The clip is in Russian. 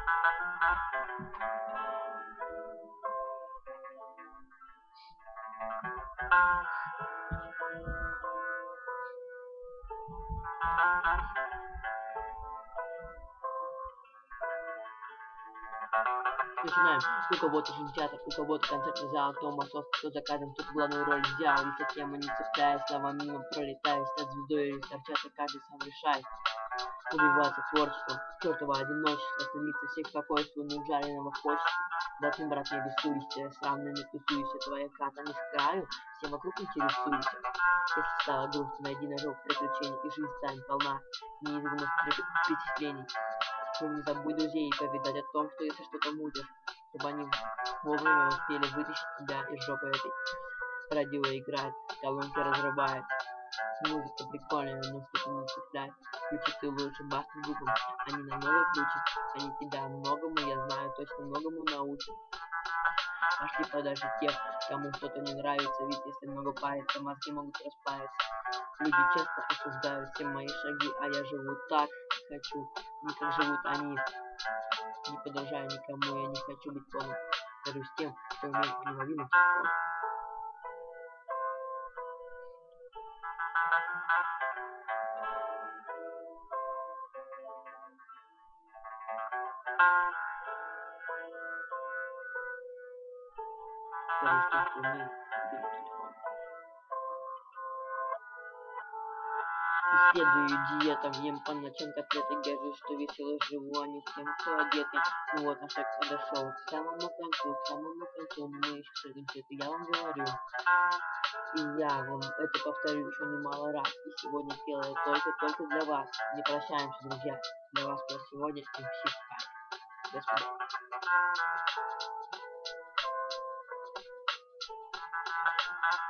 Начинаем. У кого-то кинотеатр, у кого-то концертный зал, кто массов, кто заказом, кто главную роль взял. Если тема не цепляясь, слова мимо пролетая, стать звездой или торчаться, каждый сам решает. Убиваться творчеством, чертово одиночество, стремиться всех к спокойствию, но жареного хочется. Должны, брат, не рисуйся, с равными тусуйся, твоя хата не с краю, все вокруг интересуйся. Если стало грустно, найди ножок приключений, и жизнь станет полна неизбежных притеслений. Не забудь друзей и повидать о том, что если что-то мутишь, чтобы они вовремя успели вытащить тебя из жопы этой. Радио играет, колонки разрывает. Музыка прикольная, но что-то не цепляет. Включи ты лучше басты группам, они намного круче. Они тебя многому, я знаю, точно многому научат. Пошли подальше тех, кому что-то не нравится, ведь если много парится, мозги могут расплавиться. Люди часто осуждают все мои шаги, а я живу так, хочу, не как живут они. Не подражаю никому, я не хочу быть полным. Горжусь тем, что умеет неуловимым телефон. Горжусь тем, что умеет неуловимым телефон. Исследую диетам, ем по ночам котлеты, горжусь, что весело живу, а не с тем, кто одеты. Ну вот, наш шаг подошел к самому концу, но мы еще встретимся, это я вам говорю. И я вам это повторю еще немало раз. И сегодня пела я только для вас. Не прощаемся, друзья. Для вас про сегодня МС Скай. До свидания.